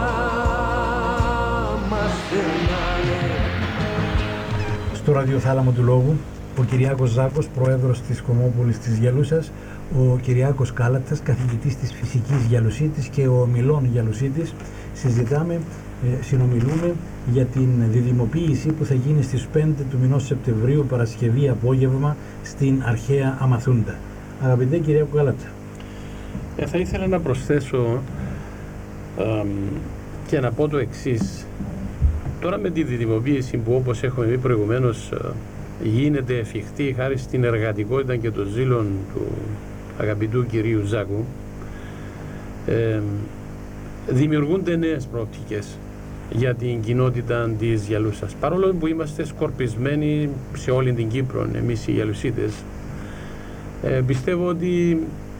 μας περνάνε. Στο ραδιοθάλαμο του λόγου, ο Κυριάκος Ζάκος, πρόεδρος της Κομμόπολης της Γελούσας, ο Κυριάκος Κάλατας, καθηγητής της φυσικής Γελουσίτης και ο Μιλών Γελουσίτης, συνομιλούμε για την διδημοποίηση που θα γίνει στις 5 του μηνός Σεπτεμβρίου, Παρασκευή απόγευμα, στην αρχαία Αμαθούντα. Αγαπητέ Κυριάκο Κάλατα. Θα ήθελα να προσθέσω και να πω το εξής. Τώρα με τη διδημοποίηση που, όπως έχουμε πει προηγουμένως, γίνεται εφικτή χάρη στην εργατικότητα και το ζήλο του αγαπητού κυρίου Ζάκου, δημιουργούνται νέες προοπτικές για την κοινότητα της Γελούσας. Παρόλο που είμαστε σκορπισμένοι σε όλη την Κύπρο, εμείς οι Γελουσίτες, πιστεύω ότι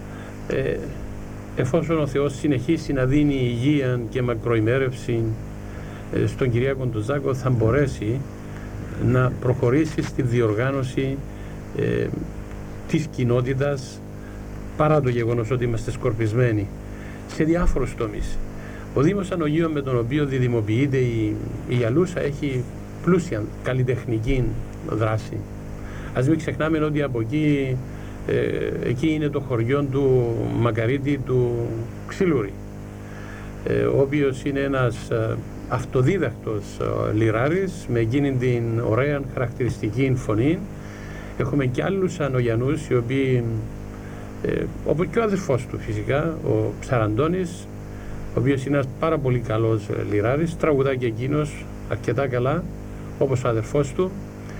εφόσον ο Θεός συνεχίσει να δίνει υγεία και μακροημέρευση στον Κυριάκο τον Ζάκο, θα μπορέσει να προχωρήσει στη διοργάνωση της κοινότητας, παρά το γεγονός ότι είμαστε σκορπισμένοι σε διάφορους τομείς. Ο Δήμος Ανογείων, με τον οποίο διδημοποιείται η Γελούσα, έχει πλούσια καλλιτεχνική δράση. Ας μην ξεχνάμε ότι από εκεί, εκεί είναι το χωριό του Μακαρίτη του Ξυλούρη, ο οποίος είναι ένας αυτοδίδακτος λυράρης με εκείνη την ωραία χαρακτηριστική φωνή. Έχουμε και άλλους Ανογιανούς, οι οποίοι, όπως και ο αδερφός του φυσικά, ο Ψαραντώνης, ο οποίος είναι ένας πάρα πολύ καλός λυράρης, τραγουδά και εκείνος αρκετά καλά, όπως ο αδερφός του.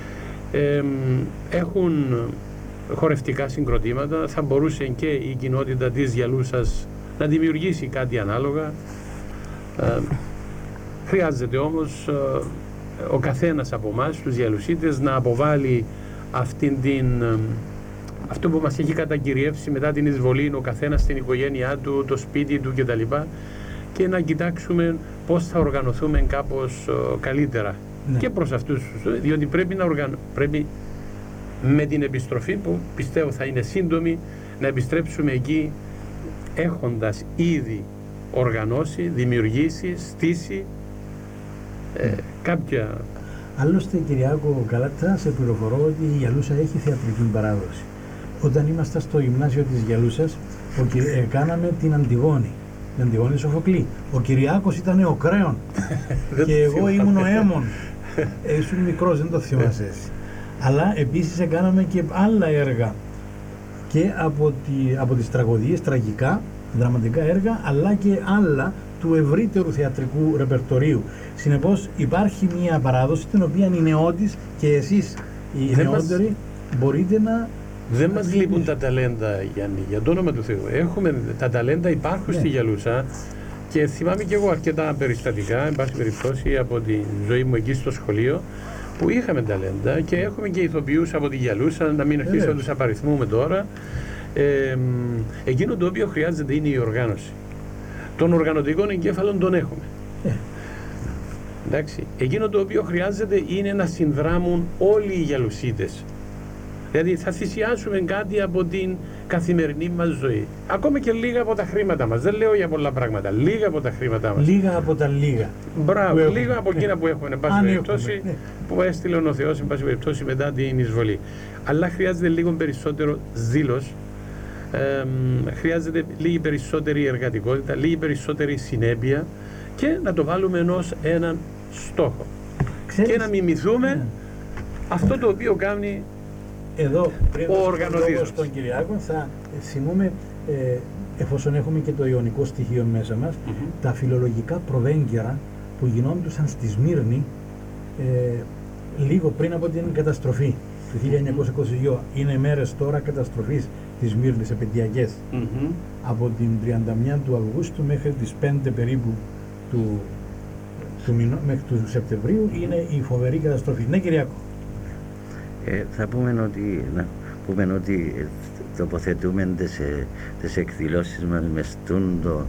Έχουν χορευτικά συγκροτήματα. Θα μπορούσε και η κοινότητα της Γελούσας να δημιουργήσει κάτι ανάλογα. Χρειάζεται όμως ο καθένας από εμάς, τους Γελουσίτες, να αποβάλει αυτό που μας έχει κατακυριεύσει μετά την εισβολή, ο καθένας στην οικογένειά του, το σπίτι του κτλ. Και να κοιτάξουμε πώς θα οργανωθούμε κάπως καλύτερα. Ναι. Και προς αυτούς, διότι πρέπει με την επιστροφή, που πιστεύω θα είναι σύντομη, να επιστρέψουμε εκεί έχοντας ήδη οργανώσει, δημιουργήσει, στήσει κάποια... Άλλωστε, Κυριάκο Καλάτσα, σε πληροφορώ ότι η Γελούσα έχει θεατρική παράδοση. Όταν ήμασταν στο γυμνάσιο της Γελούσας, κάναμε την Αντιγόνη. Την Αντιγόνη Σοφοκλή. Ο Κυριάκος ήταν ο Κρέον και εγώ ήμουν ο Έμον. Ήσουν μικρός, δεν το θυμάσαι εσύ. Αλλά επίσης κάναμε και άλλα έργα και από τις τραγωδίες, τραγικά, δραματικά έργα, αλλά και άλλα του ευρύτερου θεατρικού ρεπερτορίου. Συνεπώς υπάρχει μια παράδοση την οποία οι νεότης και εσείς οι νεότεροι μπορείτε να... Δεν μας λείπουν τα ταλέντα, Γιάννη, για το όνομα του Θεού. Έχουμε, τα ταλέντα υπάρχουν στη Γελούσα και θυμάμαι και εγώ αρκετά περιστατικά, εν πάση περιπτώσει, από τη ζωή μου εκεί στο σχολείο, που είχαμε ταλέντα και έχουμε και ηθοποιούς από τη Γελούσα, να μην αρχίσω να τους απαριθμούμε τώρα. Εκείνο το οποίο χρειάζεται είναι η οργάνωση. Των οργανωτικών εγκέφαλων τον έχουμε. Εντάξει. Εκείνο το οποίο χρειάζεται είναι να συνδράμουν όλοι οι Γελουσίτες. Δηλαδή θα θυσιάσουμε κάτι από την καθημερινή μας ζωή. Ακόμα και λίγα από τα χρήματα μας. Δεν λέω για πολλά πράγματα. Λίγα από τα χρήματά μας. Λίγα από τα λίγα. Μπράβο, λίγα από εκείνα που έχουμε, εν πάση περιπτώσει, που έστειλε ο Θεός, εν πάση περιπτώσει, μετά την εισβολή. Αλλά χρειάζεται λίγο περισσότερο ζήλος, χρειάζεται λίγη περισσότερη εργατικότητα, λίγη περισσότερη συνέπεια και να το βάλουμε ως έναν στόχο. Και να μιμηθούμε αυτό το οποίο κάνει εδώ, πριν ο οργανωτής στον Κυριάκο, θα θυμούμε, εφόσον έχουμε και το ιωνικό στοιχείο μέσα μας, τα φιλολογικά προβέγγερα που γινόντουσαν στη Σμύρνη λίγο πριν από την καταστροφή του 1922. Είναι μέρες τώρα καταστροφής της Σμύρνης, επαιτειακές. Από την 31 του Αυγούστου μέχρι τις 5 περίπου μέχρι του Σεπτεμβρίου είναι η φοβερή καταστροφή. Ναι, Κυριάκο. Θα πούμε ότι τοποθετούμε τις εκδηλώσεις μας μες το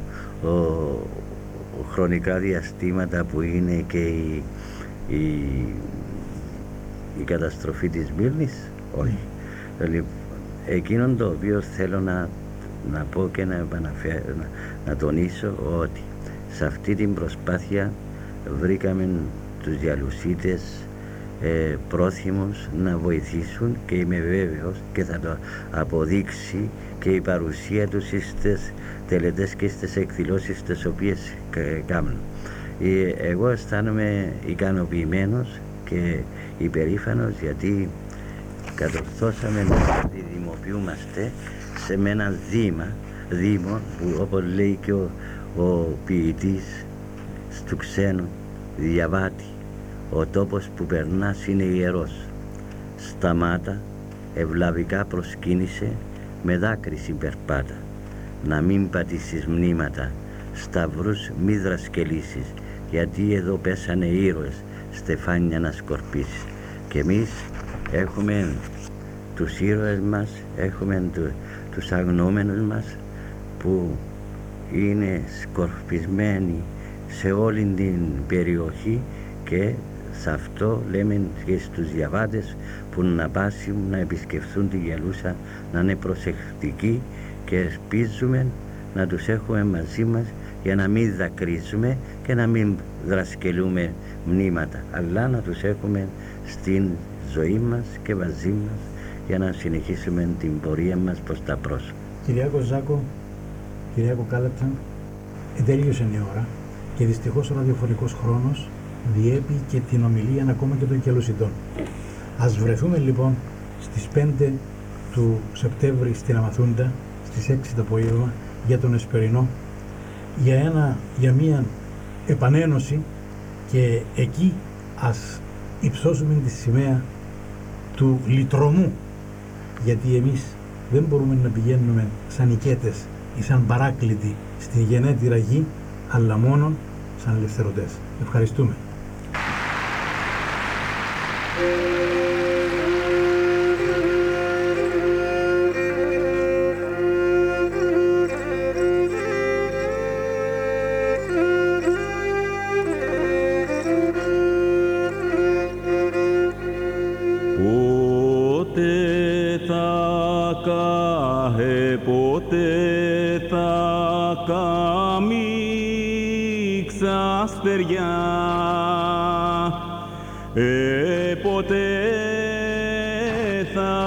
χρονικά διαστήματα που είναι και η καταστροφή της Σμύρνης. Όχι. Εκείνον το οποίο θέλω να πω και να τονίσω ότι σε αυτή την προσπάθεια βρήκαμε τους Γιαλουσίτες πρόθυμους να βοηθήσουν και είμαι βέβαιος και θα το αποδείξει και η παρουσία τους στις τελετές και στις εκδηλώσεις τις οποίες κάνουν. Εγώ αισθάνομαι ικανοποιημένος και υπερήφανος γιατί κατορθώσαμε να διδημοποιούμαστε σε έναν δήμο που, όπως λέει και ο ποιητής του ξένου διαβάτη, ο τόπος που περνάς είναι ιερός. Σταμάτα, ευλαβικά προσκύνησε, με δάκρυ συμπερπάτα. Να μην πατήσεις μνήματα, σταυρούς μη δρασκελίσεις, γιατί εδώ πέσανε ήρωες, στεφάνια να σκορπίσεις. Και εμείς έχουμε τους ήρωες μας, έχουμε τους αγνώμενους μας που είναι σκορπισμένοι σε όλη την περιοχή και σε αυτό λέμε και στους διαβάτες που να πάσουν να επισκεφθούν τη Γελούσα να είναι προσεκτικοί και ελπίζουμε να τους έχουμε μαζί μας για να μην δακρύσουμε και να μην δρασκελούμε μνήματα, αλλά να τους έχουμε στην ζωή μας και μαζί μας για να συνεχίσουμε την πορεία μας προς τα πρόσωπα. Κυριάκο Ζάκο, Κυριάκο Κάλαψα, τελείωσε η ώρα και δυστυχώς ο ραδιοφωνικός χρόνος διέπει και την ομιλία ακόμα και των Γελουσιτών. Ας βρεθούμε λοιπόν στις 5 του Σεπτέμβρη στην Αμαθούντα, στις 6 το απόγευμα, για τον Εσπερινό, για μια επανένωση, και εκεί ας υψώσουμε τη σημαία του λυτρωμού, γιατί εμείς δεν μπορούμε να πηγαίνουμε σαν οικέτες ή σαν παράκλητοι στη γενέτειρα γη, αλλά μόνο σαν ελευθερωτές. Ευχαριστούμε. Ποτέ θα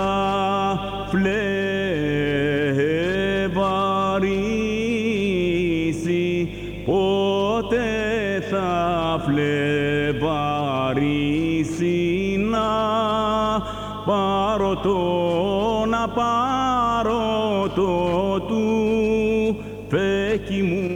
φλεβαρίσει, ποτέ θα φλεβαρίσει, να πάρω το του φέκι μου.